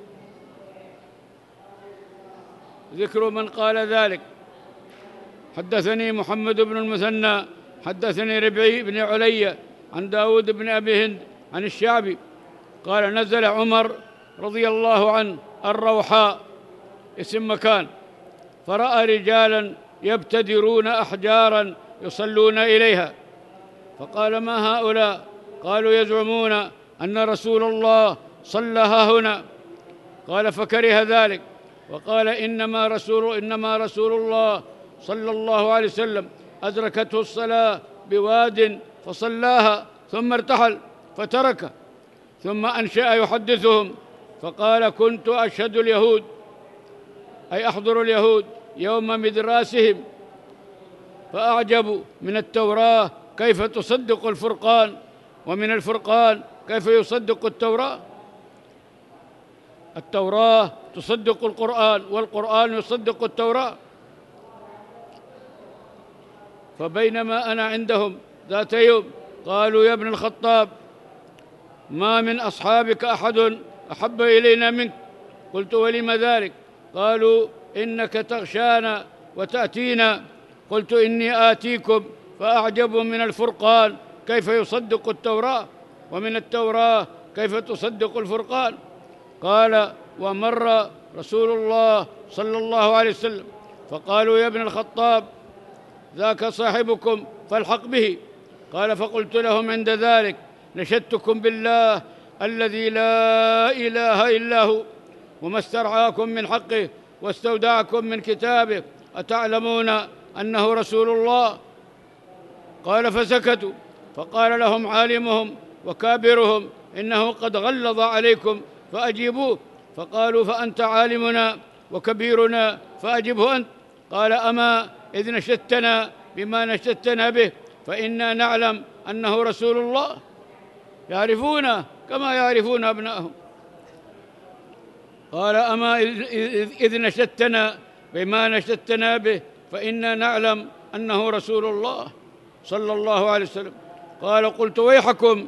A: ذكر من قال ذلك: حدثني محمد بن المثنى حدثني ربعي بن علي عن داود بن أبي هند عن الشعبي قال: نزل عمر رضي الله عنه الروحاء، اسم مكان، فرأى رجالا يبتدرون أحجارا يصلون إليها، فقال: ما هؤلاء؟ قالوا: يزعمون أن رسول الله صلىها هنا. قال: فكره ذلك وقال: إنما رسول الله صلى الله عليه وسلم أدركته الصلاة بواد فصلاها ثم ارتحل فتركه، ثم أنشأ يحدثهم فقال: كنت أشهد اليهود، أي أحضر اليهود يوم مدراسهم، فأعجبوا من التوراة كيف تصدق الفرقان، ومن الفرقان كيف يصدق التوراة. التوراة تصدق القرآن، والقرآن يصدق التوراة. فبينما أنا عندهم ذات يوم قالوا: يا ابن الخطاب، ما من أصحابك أحد أحب إلينا منك. قلت: ولم ذلك؟ قالوا: إنك تغشانا وتأتينا. قلت: إني آتيكم فأعجب من الفرقان كيف يصدق التوراة، ومن التوراة كيف تصدق الفرقان. قال: ومر رسول الله صلى الله عليه وسلم فقالوا: يا ابن الخطاب، ذاك صاحبكم فالحق به. قال: فقلت لهم عند ذلك: نشدتكم بالله الذي لا إله إلا هو، وما استرعاكم من حقه واستودعكم من كتابه، أتعلمون أنه رسول الله؟ قال: فسكتوا. فقال لهم عالمهم وكابرهم: إنه قد غلظ عليكم فأجيبوه. فقالوا: فأنت عالمنا وكبيرنا فأجبه أنت. قال: أما إذ نشدتنا بما نشدتنا به فإنا نعلم أنه رسول الله، يعرفونه كما يعرفون أبنائهم. قال: أما إذ نشدتنا بما نشدتنا به فإنا نعلم أنه رسول الله صلى الله عليه وسلم. قال: قلت: ويحكم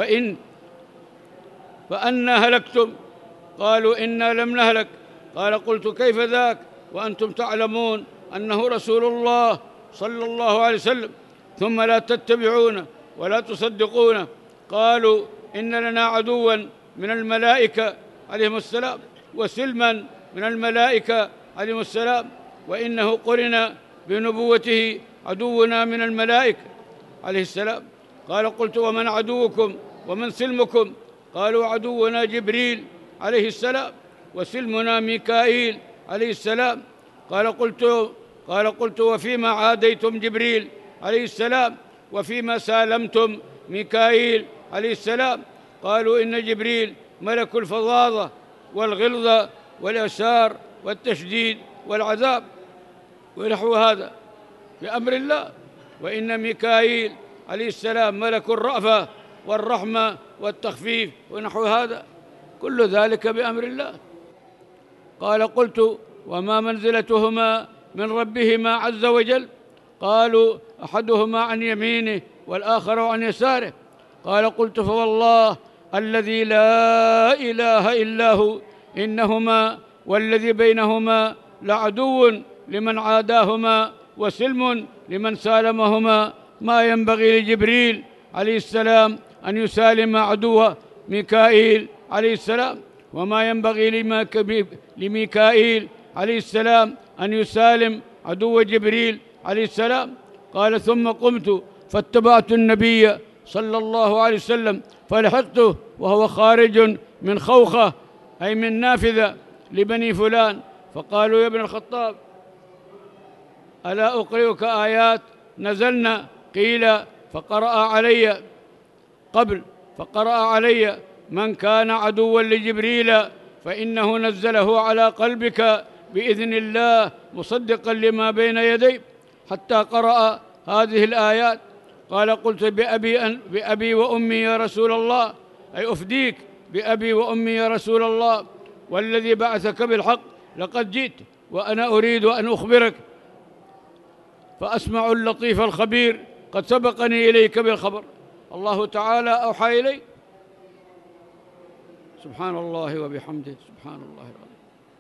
A: فأنا هلكتم؟ قالوا: إنا لم نهلك. قال: قلت: كيف ذاك وأنتم تعلمون أنه رسول الله صلى الله عليه وسلم، ثم لا تتبعونه ولا تصدقونه؟ قالوا: إن لنا عدوا من الملائكة عليهم السلام، وسلما من الملائكة عليهم السلام، وإنه قرن بنبوته عدونا من الملائكة عليه السلام. قال: قلت: ومن عدوكم ومن سلمكم؟ قالوا: عدونا جبريل عليه السلام، وسلمنا ميكائيل عليه السلام. قال: قلت: وفيما عاديتم جبريل عليه السلام، وفيما سالمتم ميكائيل عليه السلام؟ قالوا: إن جبريل ملك الفظاظة والغلظة والإعسار والتشديد والعذاب ونحو هذا بأمر الله، وإن ميكائيل عليه السلام ملك الرأفة والرحمة والتخفيف ونحو هذا، كل ذلك بأمر الله. قال: قلت: وما منزلتهما من ربهما عز وجل؟ قالوا: أحدهما عن يمينه والآخر عن يساره. قال: قلت: فوالله الذي لا إله إلا هو إنهما والذي بينهما لعدو لمن عاداهما وسلم لمن سالمهما. ما ينبغي لجبريل عليه السلام أن يسالم عدو ميكائيل عليه السلام، وما ينبغي لميكائيل عليه السلام أن يسالم عدو جبريل عليه السلام. قال: ثم قمت فاتبعت النبي صلى الله عليه وسلم فلحقته وهو خارج من خوخة، أي من نافذة لبني فلان، فقالوا: يا ابن الخطاب، ألا أقرئك آيات نزلنا؟ قيل: فقرأ علي من كان عدوا لجبريل فإنه نزله على قلبك بإذن الله مصدقا لما بين يديه، حتى قرأ هذه الآيات. قال: قلت: بأبي وأمي يا رسول الله، أي أفديك بأبي وأمي يا رسول الله، والذي بعثك بالحق لقد جئت وأنا أريد أن أخبرك فأسمع اللطيف الخبير قد سبقني إليك بالخبر. الله تعالى أوحى إلي. سبحان الله وبحمده، سبحان الله العظيم.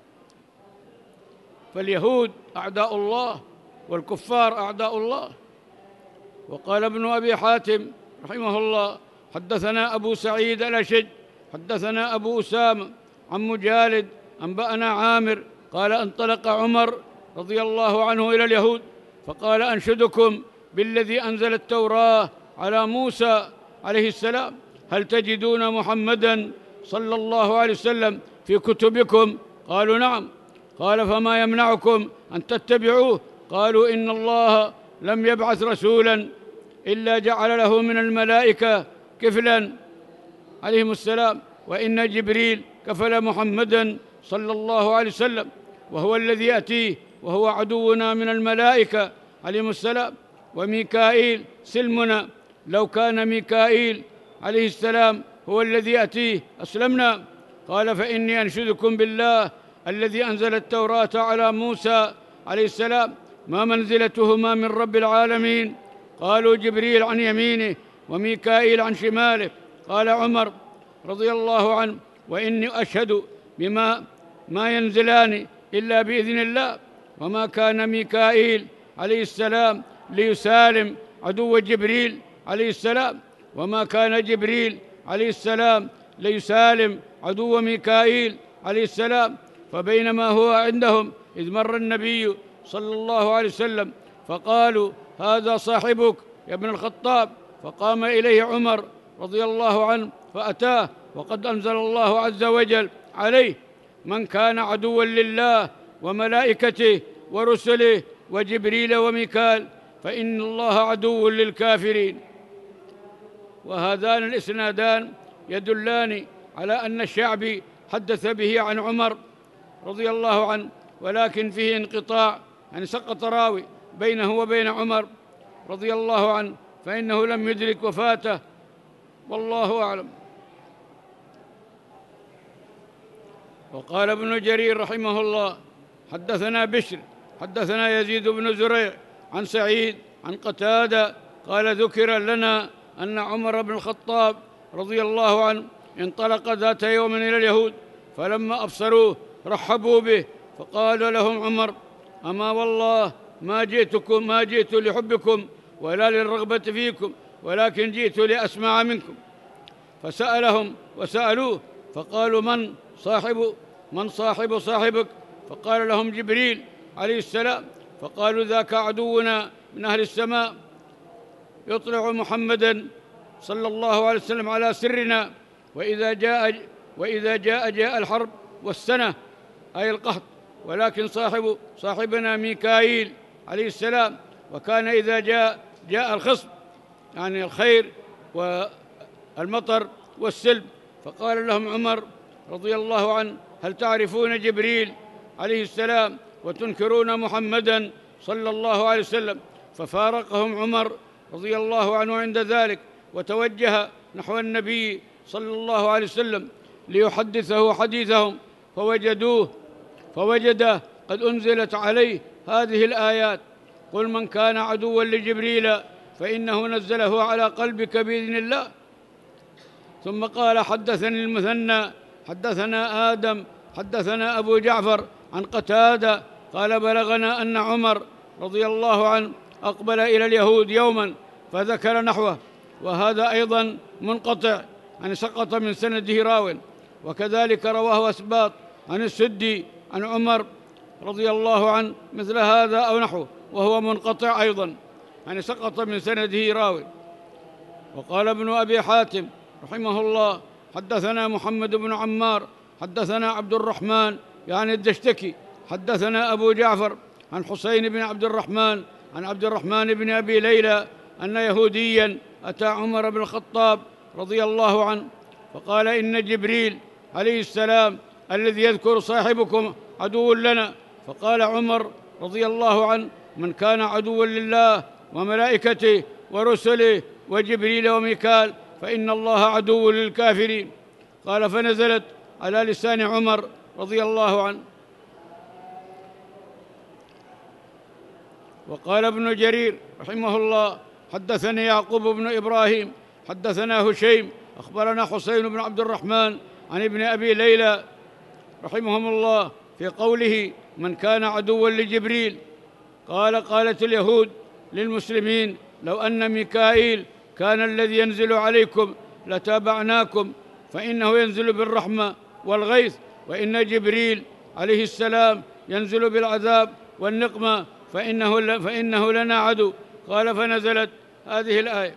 A: فاليهود أعداء الله والكفار أعداء الله. وقال ابن أبي حاتم رحمه الله: حدثنا أبو سعيد الأشج حدثنا أبو أسامة عن مجالد أنبأنا عامر قال: انطلق عمر رضي الله عنه إلى اليهود فقال: أنشدكم بالذي أنزل التوراة على موسى عليه السلام، هل تجدون محمدًا صلى الله عليه وسلم في كتبكم؟ قالوا: نعم. قال: فما يمنعكم أن تتبعوه؟ قالوا: إن الله لم يبعث رسولا إلا جعل له من الملائكة كفلا عليهم السلام، وإن جبريل كفل محمدا صلى الله عليه وسلم، وهو الذي يأتيه وهو عدونا من الملائكة عليهم السلام، وميكائيل سلمنا، لو كان ميكائيل عليه السلام هو الذي يأتيه أسلمنا. قال: فإني أنشدكم بالله الذي أنزل التوراة على موسى عليه السلام، ما منزلتهما من رب العالمين؟ قالوا: جبريل عن يمينه وميكائيل عن شماله. قال عمر رضي الله عنه: وإني أشهد بما ما ينزلان إلا بإذن الله، وما كان ميكائيل عليه السلام ليسالم عدو جبريل عليه السلام، وما كان جبريل عليه السلام ليسالم عدو ميكائيل عليه السلام. فبينما هو عندهم إذ مر النبي صلى الله عليه وسلم فقالوا: هذا صاحبك يا ابن الخطاب. فقام إليه عمر رضي الله عنه فأتاه، وقد أنزل الله عز وجل عليه: من كان عدوا لله وملائكته ورسله وجبريل وميكال فإن الله عدو للكافرين. وهذان الإسنادان يدلان على أن الشعبي حدث به عن عمر رضي الله عنه، ولكن فيه انقطاع، يعني سقط راوي بينه وبين عمر رضي الله عنه، فإنه لم يدرك وفاته، والله أعلم. وقال ابن جرير رحمه الله: حدثنا بشر حدثنا يزيد بن زريع عن سعيد عن قتادة قال: ذكر لنا أن عمر بن الخطاب رضي الله عنه انطلق ذات يوم إلى اليهود، فلما أبصروه رحبوا به، فقال لهم عمر: أما والله ما جئت لحبكم ولا للرغبة فيكم، ولكن جئت لأسمع منكم. فسألهم وسألوه فقالوا: من صاحب صاحبك؟ فقال لهم: جبريل عليه السلام. فقالوا: ذاك عدونا من أهل السماء يطلع محمدا صلى الله عليه وسلم على سرنا، وإذا جاء الحرب والسنة، أي القحط، ولكن صاحبنا ميكائيل عليه السلام، وكان إذا جاء الخصب، يعني الخير والمطر والسلب. فقال لهم عمر رضي الله عنه: هل تعرفون جبريل عليه السلام وتنكرون محمدا صلى الله عليه وسلم؟ ففارقهم عمر رضي الله عنه عند ذلك، وتوجه نحو النبي صلى الله عليه وسلم ليحدثه حديثهم، فوجده قد أنزلت عليه هذه الآيات: قل من كان عدوا لجبريل فإنه نزله على قلبك بإذن الله. ثم قال: حدثني المثنى حدثنا آدم حدثنا أبو جعفر عن قتادة قال: بلغنا أن عمر رضي الله عنه أقبل إلى اليهود يوما فذكر نحوه، وهذا أيضا منقطع، يعني سقط من سنده راو. وكذلك رواه أسباط عن السدي عن عمر رضي الله عنه مثل هذا أو نحوه، وهو منقطع أيضا، يعني سقط من سنده راو. وقال ابن أبي حاتم رحمه الله: حدثنا محمد بن عمار حدثنا عبد الرحمن يعني الدشتكي حدثنا أبو جعفر عن حسين بن عبد الرحمن عن عبد الرحمن بن أبي ليلى أن يهوديا أتى عمر بن الخطاب رضي الله عنه فقال: إن جبريل عليه السلام الذي يذكر صاحبكم عدو لنا. فقال عمر رضي الله عنه: من كان عدوا لله وملائكته ورسله وجبريل وميكال فإن الله عدو للكافرين. قال: فنزلت على لسان عمر رضي الله عنه. وقال ابن جرير رحمه الله: حدثني يعقوب بن إبراهيم حدثنا هشيم أخبرنا حسين بن عبد الرحمن عن ابن أبي ليلى رحمهم الله في قوله: من كان عدوا لجبريل. قالت اليهود للمسلمين: لو أن ميكائيل كان الذي ينزل عليكم لتابعناكم، فإنه ينزل بالرحمة والغيث، وإن جبريل عليه السلام ينزل بالعذاب والنقمة، فإنه لنا عدو. قال: فنزلت هذه الآية.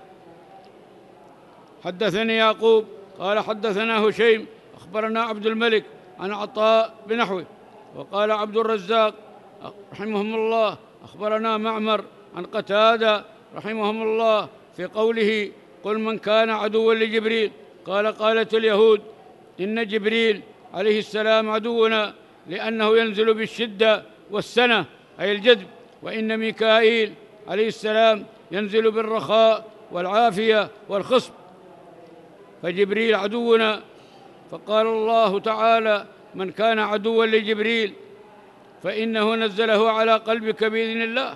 A: حدثني يعقوب قال: حدثنا هشيم أخبرنا عبد الملك عن عطاء بنحوه. وقال عبد الرزاق رحمهم الله: أخبرنا معمر عن قتادة رحمهم الله في قوله: قل من كان عدوا لجبريل. قالت اليهود: إن جبريل عليه السلام عدونا لأنه ينزل بالشدة والسنة أي الجذب، وإن ميكائيل عليه السلام ينزل بالرخاء والعافية والخصب، فجبريل عدونا. فقال الله تعالى: من كان عدوا لجبريل فإنه نزله على قلبك بإذن الله.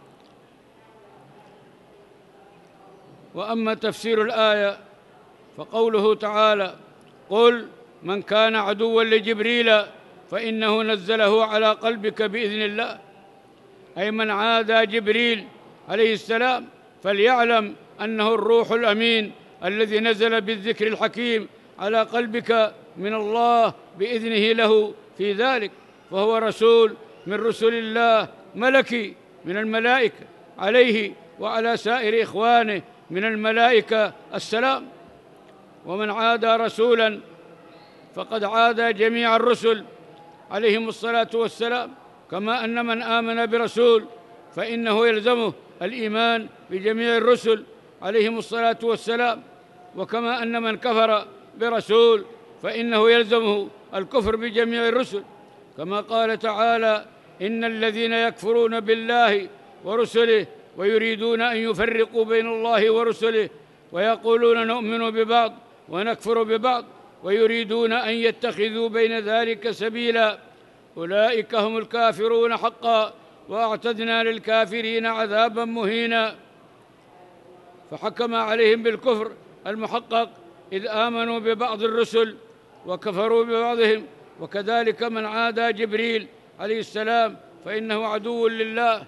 A: وأما تفسير الآية فقوله تعالى: قل من كان عدوا لجبريل فإنه نزله على قلبك بإذن الله، أي من عادى جبريل عليه السلام فليعلم أنه الروح الأمين الذي نزل بالذكر الحكيم على قلبك من الله بإذنه له في ذلك، فهو رسول من رسل الله، ملكي من الملائكة، عليه وعلى سائر إخوانه من الملائكة السلام. ومن عادى رسولا فقد عادى جميع الرسل عليهم الصلاة والسلام، كما أن من آمن برسول فإنه يلزمه الإيمان بجميع الرسل عليهم الصلاة والسلام، وكما أن من كفر برسول فإنه يلزمه الكفر بجميع الرسل، كما قال تعالى: إن الذين يكفرون بالله ورسله ويريدون أن يفرقوا بين الله ورسله ويقولون نؤمن ببعض ونكفر ببعض ويريدون أن يتخذوا بين ذلك سبيلا أولئك هم الكافرون حقا وأعتدنا للكافرين عذابا مهينا. فحكم عليهم بالكفر المحقق إذ آمنوا ببعض الرسل وكفروا ببعضهم. وكذلك من عادى جبريل عليه السلام فإنه عدو لله.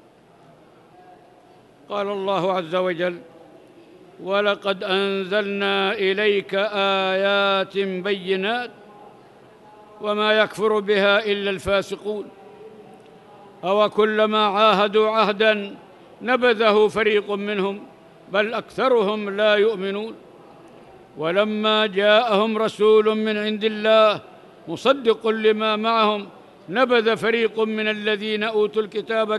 A: قال الله عز وجل: ولقد أنزلنا إليك آيات بينات وما يكفر بها إلا الفاسقون أوكلما عاهدوا عهدا نبذه فريق منهم بل أكثرهم لا يؤمنون. ولما جاءهم رسول من عند الله مصدق لما معهم نبذ فريق من الذين أوتوا الكتاب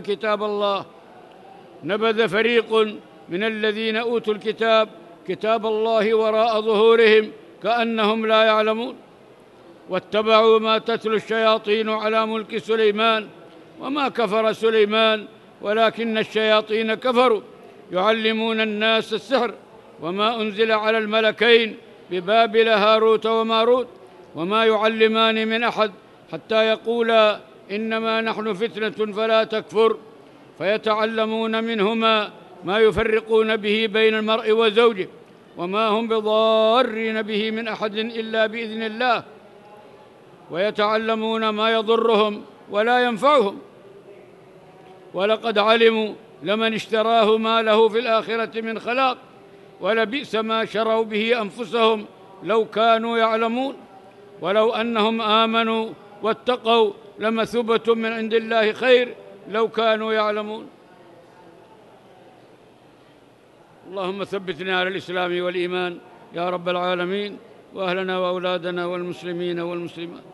A: كتاب الله وراء ظهورهم كأنهم لا يعلمون. واتبعوا ما تتلو الشياطين على ملك سليمان وما كفر سليمان ولكن الشياطين كفروا يعلمون الناس السحر وما أنزل على الملكين ببابل هاروت وماروت وما يعلمان من أحد حتى يقولا إنما نحن فتنة فلا تكفر فيتعلمون منهما ما يفرقون به بين المرء وزوجه وما هم بضارين به من أحد إلا بإذن الله، ويتعلمون ما يضرهم ولا ينفعهم، ولقد علموا لمن اشتراه ما له في الآخرة من خلاق، ولبئس ما شروا به أنفسهم لو كانوا يعلمون، ولو أنهم آمنوا واتقوا لمثوبة من عند الله خير لو كانوا يعلمون. اللهم ثبتنا على الإسلام والإيمان يا رب العالمين، وأهلنا وأولادنا والمسلمين والمسلمات.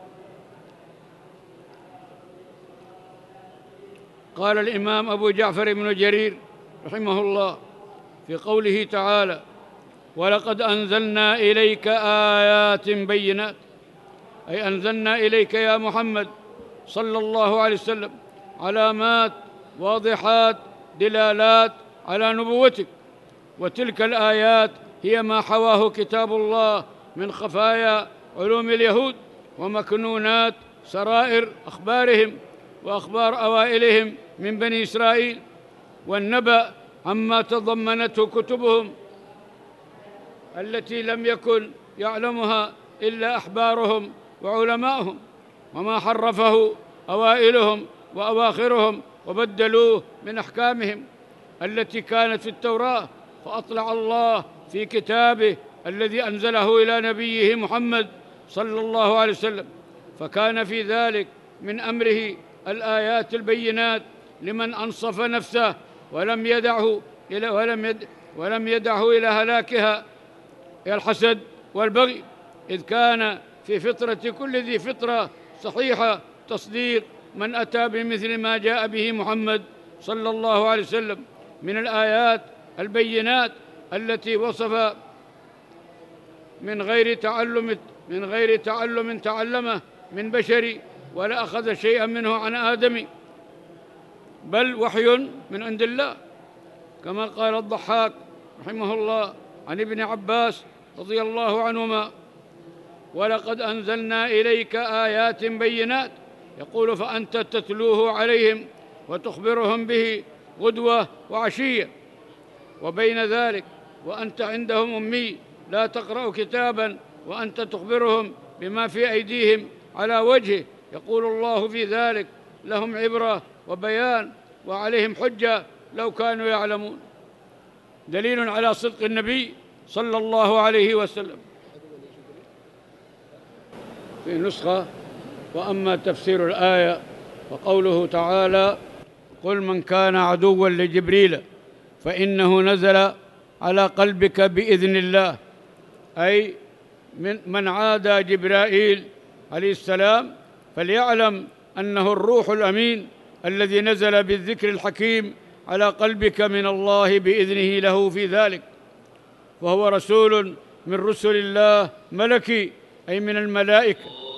A: قال الإمام أبو جعفر بن جرير رحمه الله في قوله تعالى: ولقد أنزلنا إليك آيات بينات، أي أنزلنا إليك يا محمد صلى الله عليه وسلم علامات واضحات دلالات على نبوتك، وتلك الآيات هي ما حواه كتاب الله من خفايا علوم اليهود ومكنونات سرائر أخبارهم وأخبار أوائلهم من بني إسرائيل، والنبأ عما تضمنته كتبهم التي لم يكن يعلمها إلا أحبارهم وعلماؤهم، وما حرفه أوائلهم وأواخرهم وبدلوه من أحكامهم التي كانت في التوراة، فأطلع الله في كتابه الذي أنزله إلى نبيه محمد صلى الله عليه وسلم، فكان في ذلك من أمره الآيات البينات لمن أنصف نفسه ولم يدعه إلى هلاكها إلى الحسد والبغي، إذ كان في فطرة كل ذي فطرة صحيحة تصديق من أتى بمثل ما جاء به محمد صلى الله عليه وسلم من الآيات البينات التي وصف من غير تعلم تعلمه من بشر ولا أخذ شيئا منه عن آدم، بل وحي من عند الله، كما قال الضحاك رحمه الله عن ابن عباس رضي الله عنهما: ولقد أنزلنا إليك آيات بينات، يقول فأنت تتلوه عليهم وتخبرهم به غدوة وعشية، وبين ذلك وأنت عندهم أمي لا تقرأ كتابا وأنت تخبرهم بما في أيديهم على وجهه، يقول الله في ذلك لهم عبرة وبيان وعليهم حجة لو كانوا يعلمون. دليل على صدق النبي صلى الله عليه وسلم. في نسخة: وأما تفسير الآية وقوله تعالى: قل من كان عدوا لجبريل فإنه نزل على قلبك بإذن الله، أي من عادى جبرائيل عليه السلام فليعلم أنه الروح الأمين الذي نزل بالذكر الحكيم على قلبك من الله بإذنه له في ذلك، وهو رسول من رسل الله ملكي، أي من الملائكة،